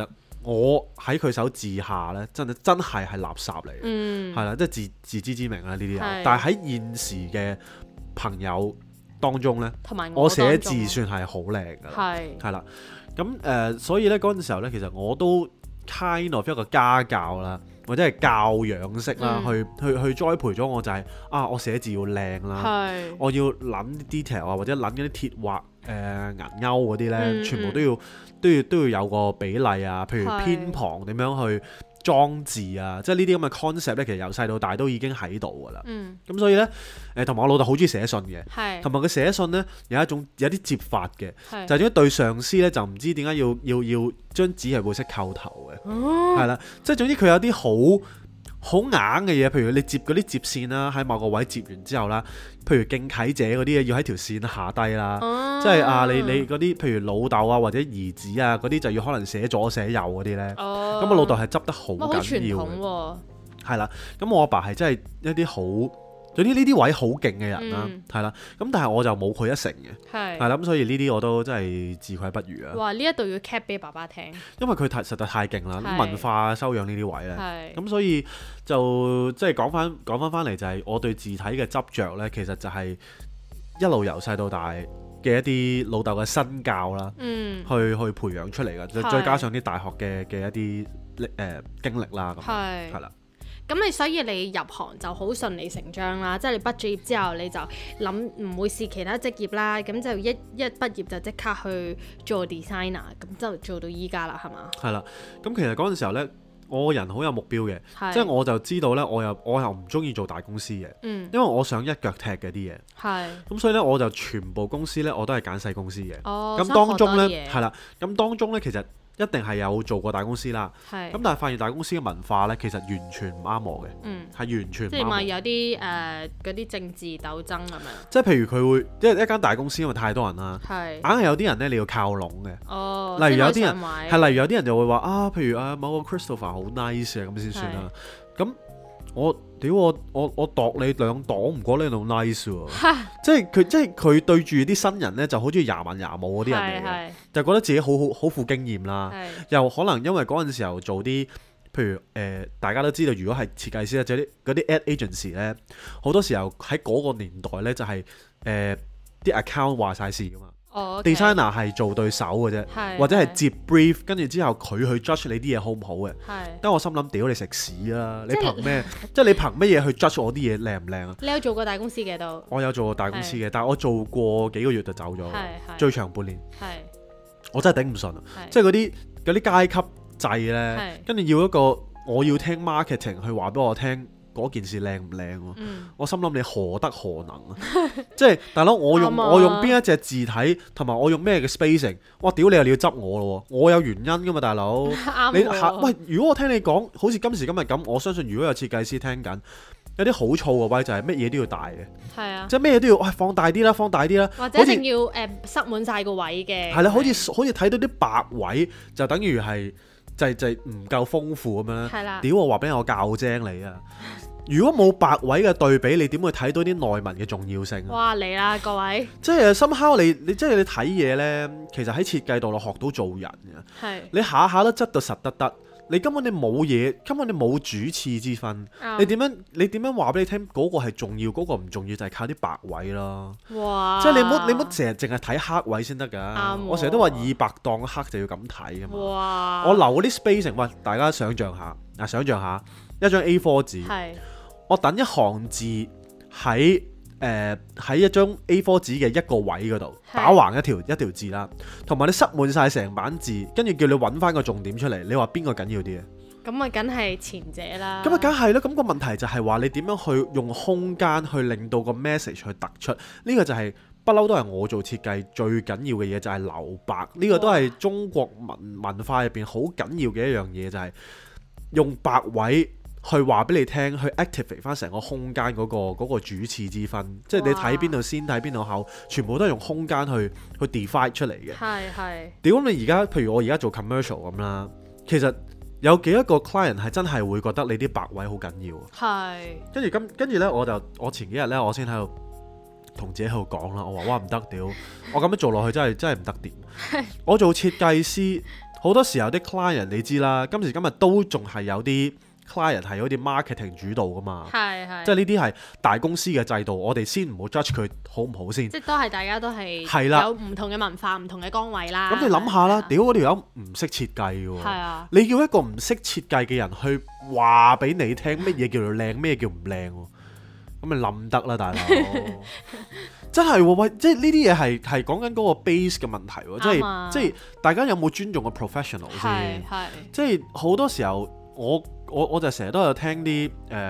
[SPEAKER 1] 我喺佢手治下呢，真係垃圾嚟嘅，係啦，即係自知之明啦呢啲人。但係喺現時嘅朋友當中呢，我寫字算係好靚㗎啦，係啦。咁所以呢，嗰陣時候呢，其實我都 kind of 一個家教啦，或者係教養式啦，去栽培咗我就係我寫字要靚啦，我要諗啲 detail 啊，或者諗嗰啲鐵畫銀鈎嗰啲呢，全部都要有個比例啊，譬如偏旁點樣去裝字啊，即係呢啲咁嘅 concept 咧，其實由細到大都已經喺度㗎啦。咁所以咧，同埋我老豆好中意寫信嘅，同埋佢寫信咧有啲接法嘅，就係點解對上司咧就唔知點解要張紙係會識扣頭嘅，係啦，即係總之佢有啲好硬嘅嘢，譬如你接嗰啲接線啦，喺某個位接完之後啦，譬如敬啟者嗰啲嘢要喺條線下低啦，即係你嗰啲譬如老豆啊或者兒子啊嗰啲就要可能寫左寫右嗰啲咧，咁我老豆係執得好緊要嘅，係啦，咁我阿爸係真係一啲好。總之呢啲位好勁嘅人啦，係啦，咁但係我就冇佢一成嘅，係啦，咁所以呢啲我都真係自愧不如啊！
[SPEAKER 2] 哇！呢一度要 cap 俾爸爸聽，
[SPEAKER 1] 因為佢實在太勁啦，文化修養呢啲位咧，咁所以就即係講翻嚟就係我對字體嘅執着咧，其實就係一路由細到大嘅一啲老豆嘅身教啦，去培養出嚟嘅，再加上啲大學嘅一啲經歷啦，咁係啦。
[SPEAKER 2] 咁所以你入行就好順理成章啦，即係你畢咗業之後你就諗唔會試其他職業啦，咁就一畢業就即刻去做 designer， 咁就做到依家啦，係嘛？係啦，
[SPEAKER 1] 咁其實嗰陣時候呢，我個人好有目標嘅，即係我就知道呢，我又唔中意做大公司嘅，因為我想一腳踢嘅啲嘢，咁所以呢，我就全部公司呢，我都係揀細公司嘅，咁當中呢，係啦，咁當中呢，其實一定係有做過大公司啦，咁但係發現大公司嘅文化呢，其實完全唔啱我嘅，係完全唔啱我。即係
[SPEAKER 2] 咪有啲嗰啲政治鬥爭咁樣？
[SPEAKER 1] 即係譬如佢會，因為一間大公司因為太多人啦，硬係有啲人呢，你要靠攏嘅。例如有啲人例如有啲人就會話譬如某個 Christopher 好 nice 啊，咁先算啦。咁我度你兩檔唔過你咁 nice 喎，即係佢對住啲新人咧就好中意廿文廿武嗰啲人嚟嘅，就覺得自己好富經驗啦，又可能因為嗰陣時候做啲譬如大家都知道，如果係設計師或者嗰啲 ad agency 咧，好多時候喺嗰個年代咧就係啲 account 話晒事噶嘛。designer 係做對手嘅啫，或者係接 brief， 跟住之後佢去 judge 你啲嘢好唔好嘅。但我心諗，屌你食屎啦！你憑咩？即係你憑乜嘢去 judge 我啲嘢靚唔靚啊？
[SPEAKER 2] 你有做過大公司嘅都？
[SPEAKER 1] 我有做過大公司嘅，但係我做過幾個月就走咗，最長半年。我真係頂唔順啊！即係嗰啲階級制咧，跟住要一個我要聽 marketing 去話俾我聽。嗰件事靚唔靚喎？我心諗你何德何能啊？即係大佬，我用邊一隻字體，同埋我用咩嘅 spacing？哇！屌你又要執我咯喎！我有原因噶嘛，大佬。你喂，如果我聽你講，好似今時今日咁，我相信如果有設計師聽緊，有啲好燥嘅位就係乜嘢都要大嘅，即係咩嘢都要放大啲啦，放大啲啦，
[SPEAKER 2] 或者一定要塞滿晒個位嘅。
[SPEAKER 1] 係啦，好似睇到啲白位，就等於係就唔夠豐富咁樣。係啦。屌我話俾我教精你啊！如果冇白位嘅對比，你點會睇到啲內文嘅重要性？
[SPEAKER 2] 哇嚟啦，各位！
[SPEAKER 1] 即係somehow你即係你睇嘢呢，其實喺設計度落學到做人嘅。你下下都執到實得，你根本你冇嘢，根本你冇主次之分。你點樣話俾你聽？嗰個係重要，嗰個唔重要，就係靠啲白位咯。哇！即係你唔好成日淨係睇黑位先得㗎。我成日都話以白當黑就要咁睇㗎嘛。哇！我留嗰啲 spacing， 喂，大家想像下，一張 A4 紙。我等一行字喺一張 A4 紙嘅一個位嗰度打橫一條字啦，同埋你塞滿晒成版字，跟住叫你揾翻個重點出嚟，你話邊個緊要啲啊？
[SPEAKER 2] 咁啊，梗係前者啦。
[SPEAKER 1] 咁啊，梗係啦。咁個問題就係話你點樣去用空間去令到個 message 去突出？呢個就係不嬲都係我做設計最緊要嘅嘢，就係留白。呢個都係中國文化入邊好緊要嘅一樣嘢，就係用白位。去話俾你聽，去 activate 翻成個空間嗰個主次之分，即係你睇邊度先，睇邊度後，全部都係用空間去 divide 出嚟嘅。係。屌你而家，譬如我而家做 commercial 咁啦，其實有幾多個 client 係真係會覺得你啲白位好緊要。係。跟住咧，我前幾日咧，我先喺度同自己喺度講啦，我話哇唔得，屌，我咁樣做落去真係唔得掂。我做設計師。 好多時候啲 client 你知啦，今時今日都仲係有啲 client 係好似 marketing 主導噶嘛，即係呢啲係大公司嘅制度，我哋先唔好 judge 佢好唔好先。
[SPEAKER 2] 即係都係大家都係有唔同嘅文化、唔同嘅崗位啦。
[SPEAKER 1] 咁你諗下啦，屌嗰條友唔識設計喎，你叫一個唔識設計嘅人去話俾你聽乜嘢叫做靚，咩叫唔靚喎？咁咪冧得啦，大佬！真係喎，喂，即係呢啲嘢係講緊嗰個 base 嘅問題喎，即係大家有冇尊重個 professional 先？即係好多時候我就成日都有聽啲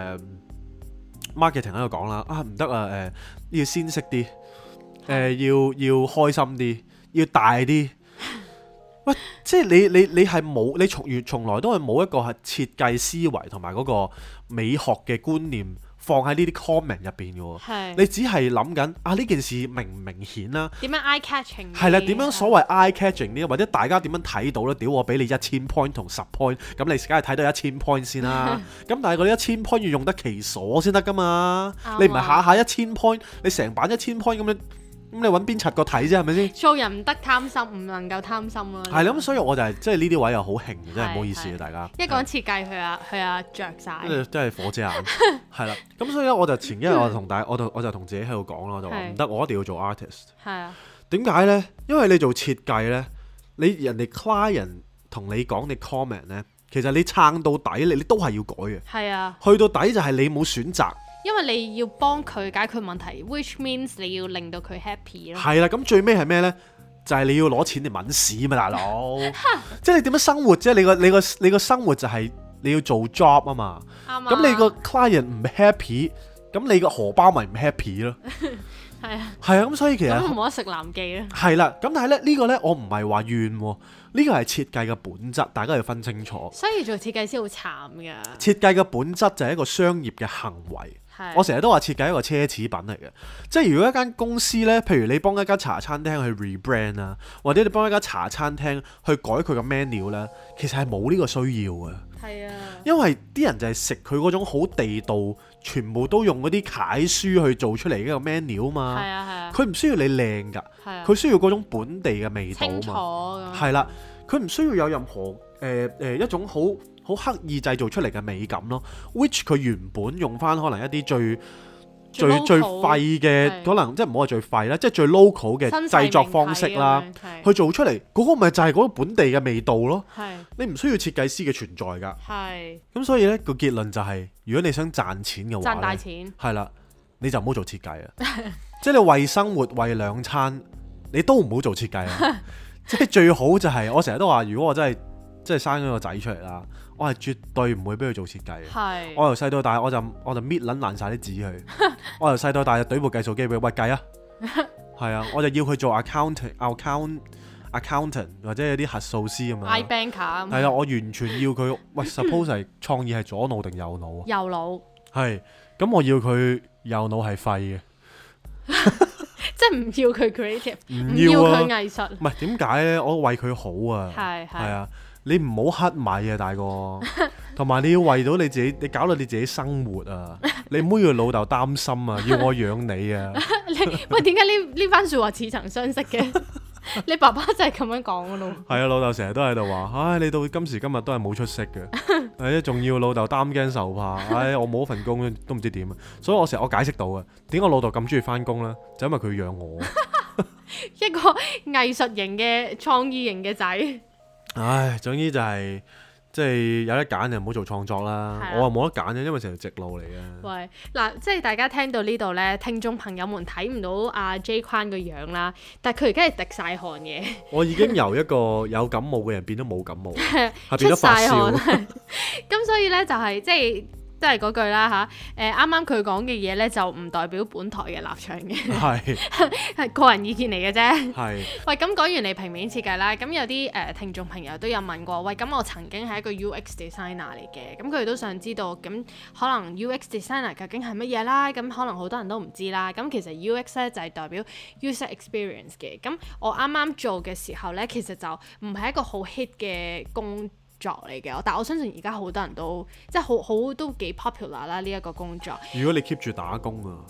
[SPEAKER 1] marketing 喺度講啦，唔得啊，要鮮色啲，要開心啲，要大啲。喂，即係你係冇，你從來都係冇一個係設計思維同埋嗰個美學嘅觀念放喺呢啲 comment 入邊嘅喎，你只係諗緊呢件事明唔明顯啦？點樣 eye catching？ 係啦，點樣所謂 eye catching 呢？或者大家點樣睇到咧？屌我俾你1000 point 同10 point，咁你梗係睇到1000 point 先啦。咁但係嗰啲1000 point 要用得其所先得噶嘛？你唔係下下1000 point，你成版1000 point 咁你揾邊柒個睇啫，係咪先？做人唔得貪心，唔能夠貪心咯。係啦，咁所以我就係即係呢啲位又好興嘅，真係唔好意思啊，大家。一講設計，佢着晒，真係火遮眼。係啦，咁所以咧，我就前幾日我就同自己喺度講咯，我就話唔得，我一定要做 artist。係啊。點解咧？因為你做設計咧，人哋 client 同你講你 comment 咧，其實你撐到底，你都係要改嘅。係啊。去到底就係你冇選擇。因為你要幫佢解決問題 ，which means 你要令到佢 happy 咯。係啦，咁最尾係咩呢？就係你要攞錢嚟搵屎嘛，大佬！即係你點樣生活啫？你個生活就係你要做 job 啊嘛。咁你個 client 唔 happy，咁你個荷包咪唔 happy 咯。係啊。係啊，咁所以其實咁冇得食藍記啦。係啦，咁但係咧呢個呢，我唔係話怨喎，呢個係設計嘅本質，大家要分清楚。所以做設計師好慘㗎。設計嘅本質就係一個商業嘅行為。我成日都話設計一個奢侈品嚟嘅，即係如果一間公司呢，譬如你幫一間茶餐廳去 rebrand 啊，或者你幫一間茶餐廳去改佢個 menu 呢，其實係冇呢個需要嘅。係啊，因為啲人就係食佢嗰種好地道，全部都用嗰啲楷書去做出嚟嘅個 menu 啊嘛。係啊係啊，佢唔需要你靚㗎，佢需要嗰種本地嘅味道啊嘛。清楚咁。係啦，佢唔需要有任何一種好刻意製造出嚟嘅美感咯 ，which 佢原本用翻可能一啲最廢嘅，可能即係唔好話最廢啦，即係最 local 嘅製作方式啦，去做出嚟嗰個咪就係嗰個本地嘅味道咯。你唔需要設計師嘅存在㗎。咁所以呢個結論就係，如果你想賺錢嘅話，賺大錢係啦，你就唔好做設計啊！即係你為生活為兩餐，你都唔好做設計啊！即係最好就係，我成日都話，如果我真係生咗個仔出嚟啦，我係絕對唔會俾佢做設計嘅。我由細到大我就搣撚爛晒啲紙佢。我由細到大就懟部計數機俾佢，喂計啊！係啊，我就要佢做 accountant 或者有啲核數師咁樣。iBanker 咁。係啊，我完全要佢，喂 suppose 係創意係左腦定右腦啊？右腦。係，咁我要佢右腦係廢嘅。即係唔要佢 creative，唔要佢藝術。唔係點解咧？我為佢好啊。係啊。你唔好乞米啊，大哥！同埋你要為到你自己，你搞到你自己生活啊！你唔好要老豆擔心啊，要我養你啊！喂，點解呢番説話似曾相識嘅？你爸爸就係咁樣講嘅咯。係啊，老豆成日都喺度話，唉，你到今時今日都係冇出息嘅，仲要老豆擔驚受怕，唉，我冇份工都唔知點啊！所以我成日解釋到啊，點解我老豆咁中意翻工咧？就因為佢養我，一個藝術型嘅創意型嘅仔。唉，總之就係即係有得揀就唔好做創作啦。我又冇得揀嘅，因為成條直路嚟嘅。喂，嗱，即係大家聽到呢度呢，聽眾朋友們睇唔到阿 J 框個樣啦，但係佢而家係滴晒汗嘅。我已經由一個有感冒嘅人變咗冇感冒，係變咗發燒。咁所以呢，就係即係。都係嗰句啦嚇，啱啱佢講嘅嘢咧就唔代表本台嘅立場嘅，係個人意見嚟嘅啫。係。喂，咁講完你平面設計啦，咁有啲聽眾朋友都有問過，喂，咁我曾經係一個 UX designer 嚟嘅，咁佢哋都想知道，咁可能 UX designer 究竟係乜嘢啦？咁可能好多人都唔知啦。咁其實 UX 咧就係代表 user experience 嘅。咁我啱啱做嘅時候咧，其實就唔係一個好 hit 嘅工作嚟嘅，但我相信而家好多人都即係好都幾 popular 啦呢一個工作。如果你 keep 住打工啊，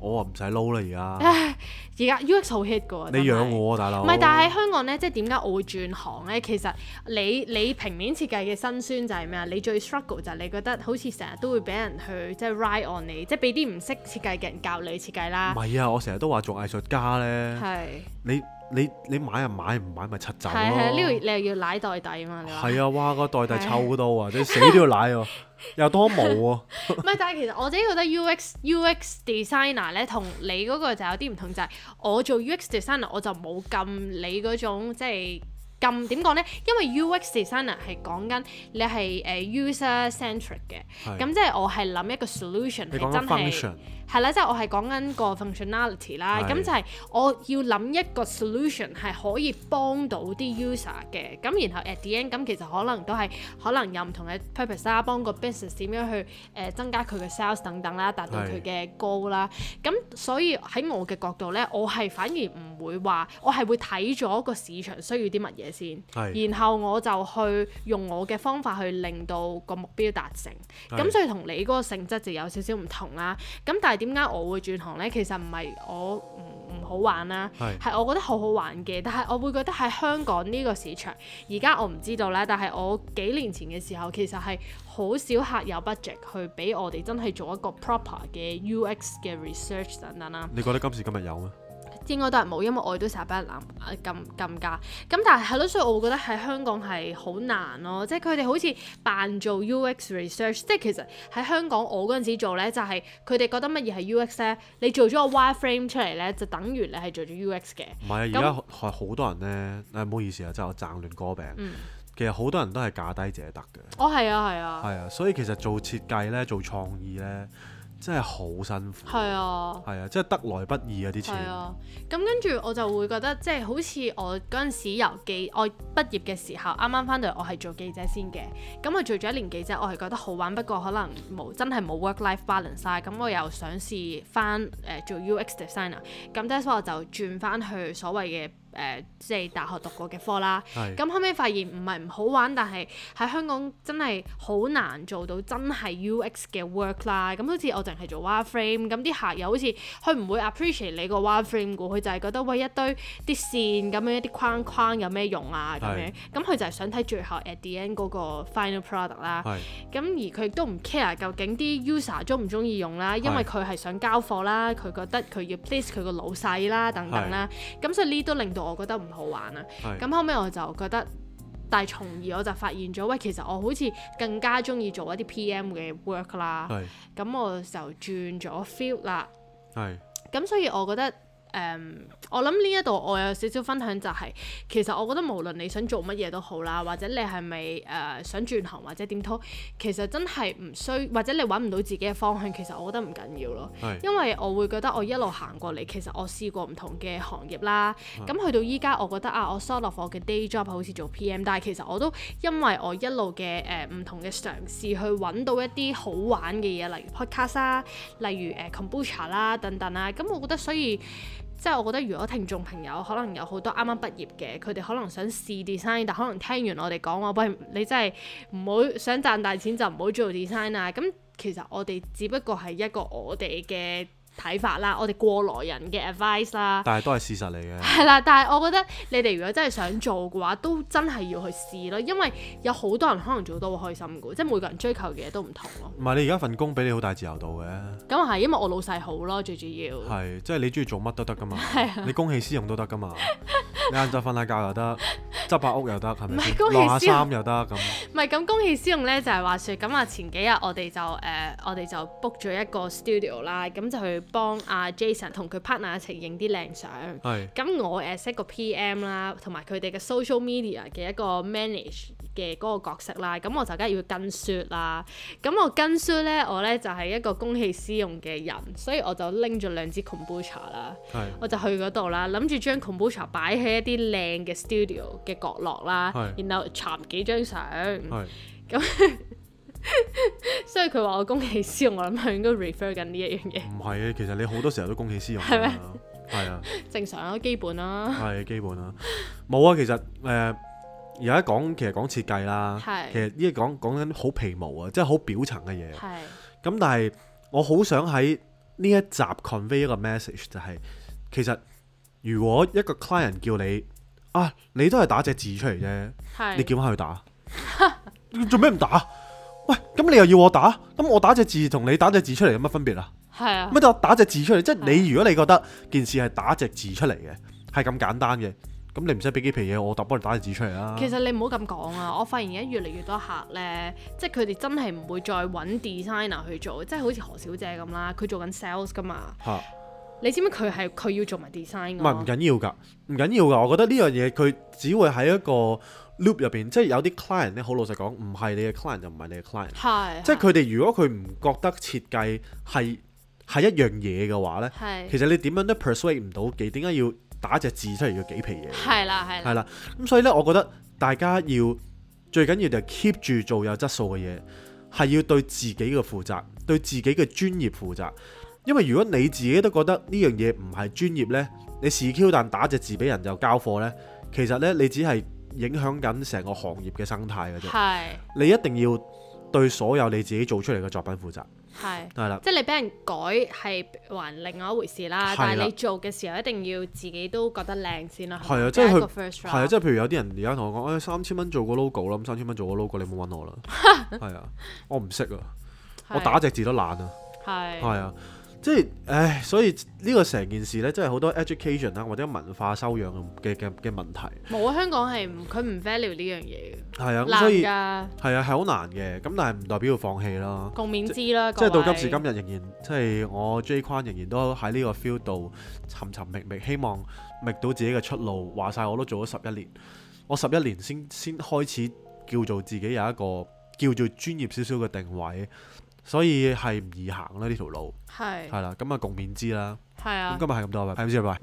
[SPEAKER 1] 我唔使撈啦而家。
[SPEAKER 2] 而家 UX 好 hit 㗎，
[SPEAKER 1] 你養我啊大佬。
[SPEAKER 2] 唔係，但係喺香港咧，即係點解我會轉行咧？其實你平面設計嘅辛酸就係咩啊？你最 struggle 就係你覺得好似成日都會俾人去即係 ride on 你，即係俾啲唔識設計嘅人教你設計啦。
[SPEAKER 1] 唔係啊，我成日都話做藝術家咧，
[SPEAKER 2] 係
[SPEAKER 1] 你買啊買，唔買咪柒走咯。
[SPEAKER 2] 係係，呢個你又要舐袋底嘛？你話
[SPEAKER 1] 係啊，哇個袋底臭到啊，你死都要舐喎，又多毛喎。
[SPEAKER 2] 唔係，但係其實我自己覺得 UX designer 咧同你嗰個就有啲唔同，就係我做 UX designer 我就冇咁你嗰種即係。咁點講呢？因為 UX designer 係講緊你係user centric 嘅，咁即係我係諗一個 solution 係真係係啦，即係我係講緊個 functionality 啦。咁就係我要諗一個 solution 係可以幫到啲 user 嘅。咁然後 at the end 咁其實可能都係可能有唔同嘅 purpose 啦，幫個 business 點樣去增加佢嘅 sales 等等啦，達到佢嘅 goal 啦。咁所以喺我嘅角度呢，我係反而唔會話，我係會睇咗個市場需要啲乜嘢先，然後我就去用我嘅方法去令到個目標達成。咁所以同你嗰個性質就有少少唔同啦。咁但係點解我會轉行呢？其實唔係我唔好玩啦，係我覺得好好玩嘅。但係我會覺得喺香港呢個市場，而家我唔知道啦。但係我幾年前嘅時候，其實係好少客有 budget 去俾我哋真係做一個 proper 嘅 UX 嘅 research 等等啦。
[SPEAKER 1] 你覺得今時今日有咩？
[SPEAKER 2] 應該都係冇，因為我哋都成日俾人撳價。咁但係咯，所以我會覺得喺香港係好難咯，即係佢哋好似扮做 UX research，即係其實喺香港我嗰陣時做呢，就係佢哋覺得乜嘢係 UX 呢？你做咗個 wireframe 出嚟呢，就等於你係做咗 UX 嘅。
[SPEAKER 1] 唔係啊，而家係好多人呢，唔好意思啊，即係我爭亂歌病。其實好多人都係價低者得嘅。
[SPEAKER 2] 哦，係啊，係啊。
[SPEAKER 1] 係啊，所以其實做設計呢，做創意呢，真係好辛苦。
[SPEAKER 2] 係啊，
[SPEAKER 1] 係啊，即係得來不易啊啲錢。
[SPEAKER 2] 係啊，咁跟住我就會覺得，即係好似我嗰陣時我畢業嘅時候，啱啱翻到嚟，我係做記者先嘅。咁我做咗1年記者，我係覺得好玩，不過可能真係冇 work-life balance 晒。咁我又想試翻做 UX designer，咁 that's why 我就轉翻去所謂嘅。即係大學讀過嘅科啦，咁後尾發現唔係唔好玩，但係喺香港真係好難做到真係 UX 嘅 work 啦。咁好似我淨係做 wireframe，咁啲客又好似佢唔會 appreciate 你個 wireframe 嘅，佢就係覺得喂，一堆啲線咁樣一啲框框有咩用啊咁樣，咁佢就係想睇最後 at the end 嗰個 final product 啦。咁而佢亦都唔 care 究竟啲 user 中唔中意用啦，因為佢係想交貨啦，佢覺得佢要 please 佢個老細啦等等啦。咁所以呢都令到我覺得唔好玩啊。咁後尾我就覺得，但係從而我就發現咗，喂，其實我好似更加中意做一啲 PM 嘅 work 啦。咁我就轉咗 field 啦。咁所以我覺得。我諗呢一度我有少少分享就係，其實我覺得無論你想做乜嘢都好啦，或者你係咪想轉行或者點都，其實真係唔需，或者你揾唔到自己嘅方向，其實我覺得唔緊要咯。因為我會覺得我一路行過嚟，其實我試過唔同嘅行業啦。咁去到依家，我覺得我 sort of 我嘅 day job 好似做 PM，但係其實我都因為我一路嘅唔同嘅嘗試去揾到一啲好玩嘅嘢，例如 podcast 啦，例如kombucha 啦等等啦。咁我覺得所以。即係我覺得，如果聽眾朋友可能有好多啱啱畢業嘅，佢哋可能想試 design，但可能聽完我哋講話，喂，你真係唔好想賺大錢就唔好做 design 啊！咁其實我哋只不過係一個我哋嘅睇法啦，我哋過來人嘅 advice 啦，
[SPEAKER 1] 但係都係事實嚟嘅。
[SPEAKER 2] 係啦，但係我覺得你哋如果真係想做嘅話，都真係要去試咯，因為有好多人可能做得好開心嘅，即係每個人追求嘅嘢都唔同咯。唔係
[SPEAKER 1] 你而家份工俾你好大自由度嘅。
[SPEAKER 2] 咁係，因為我老細好咯，最主要。
[SPEAKER 1] 係，即係你中意做乜都得噶嘛。你公器私用都得噶嘛。你晏晝瞓下覺又得，執下屋又得，係咪先？晾下衫又得咁。
[SPEAKER 2] 唔係咁公器私用咧，就係話説咁啊！前幾日我哋就 book 咗一個 studio 啦，咁就去幫阿 Jason 同佢 partner 一齊影啲靚相。咁我識個 PM 啦，同埋佢哋嘅 social media 嘅一個 manage 嘅嗰個角色啦。咁我就梗係要跟 shoot 啦。咁我跟 shoot 咧，我咧就係一個公器私用嘅人，所以我就拎咗2支 kombucha 啦。我就去嗰度啦，諗住將 kombucha 擺喺一啲靚嘅 studio 嘅角落啦，然後插幾張相。咁所以佢話我公器私用，我諗佢應該 refer 緊呢一樣嘢。
[SPEAKER 1] 唔係啊，其實你好多時候都公器私用。係咩？係啊。
[SPEAKER 2] 正常啊，基本啦。
[SPEAKER 1] 係基本啦。冇啊，其實而家講設計啦，其實呢講緊好皮毛啊，即係好表層嘅嘢。咁但係我好想喺呢一集 convey 一個 message 就係、其實如果一個 client 叫你你都係打隻字出嚟啫，你叫翻佢打，做咩唔打？喂，咁你又要我打？咁我打隻字同你打隻字出嚟有乜分別啊？
[SPEAKER 2] 係啊，
[SPEAKER 1] 乜就打隻字出嚟，即係你如果你覺得件事係打隻字出嚟嘅，係咁簡單嘅，咁你唔使俾幾皮嘢我幫你打隻字出嚟啦。
[SPEAKER 2] 其實你唔好咁講啊！我發現而家越嚟越多客呢，即係佢哋真係唔會再揾 designer 去做，即係好似何小姐咁啦，佢做緊 sales 噶嘛。你知唔知佢要做埋 design？
[SPEAKER 1] 唔係唔緊要㗎，唔緊要㗎。我覺得呢樣嘢佢只會喺一個 loop 入邊，即係有啲 client 咧，好老實講，唔係你嘅 client 就唔係你嘅 client。係。即係佢哋如果佢唔覺得設計係一樣嘢嘅話咧，其實你點樣都 persuade 唔到幾，點解要打隻字出嚟要幾皮嘢？係啦。咁所以咧，我覺得大家要最緊要就係 keep 住做有質素嘅嘢，係要對自己嘅負責，對自己嘅專業負責。因為如果你自己都覺得呢樣嘢唔係專業呢，你試 Q 但打隻字俾人就交貨呢，其實呢，你只係影響緊成個行業嘅生態嘅啫。你一定要對所有你自己做出嚟嘅作品負責。係啦，
[SPEAKER 2] 即係你俾人改係還另外一回事啦。但係你做嘅時候一定要自己都覺得靚先啦。
[SPEAKER 1] 係啊，即係佢即係譬如有啲人而家同我講，3000蚊做個 logo 啦，咁3000蚊做個 logo，你冇揾我啦。係啊，我唔識啊，我打隻字都懶啊。係啊。即係，所以呢個成件事呢，真係好多 education 啊，或者文化修養嘅問題。
[SPEAKER 2] 冇啊，香港係佢唔 value 呢樣嘢嘅。
[SPEAKER 1] 係啊，所以係啊，係好難嘅。咁但係唔代表要放棄啦。共勉之啦，即係到今時今日仍然，即係我 J 框仍然都喺呢個 field 度尋尋覓覓，希望覓到自己嘅出路。話晒我都做咗11年，我11年先開始叫做自己有一個叫做專業少少嘅定位。所以係唔易行啦呢條路，係啦，咁啊共勉之啦，係啊，咁今日係咁多，係咪先？拜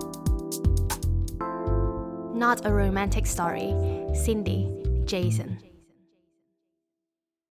[SPEAKER 1] 拜。Not a romantic story. Cindy, Jason.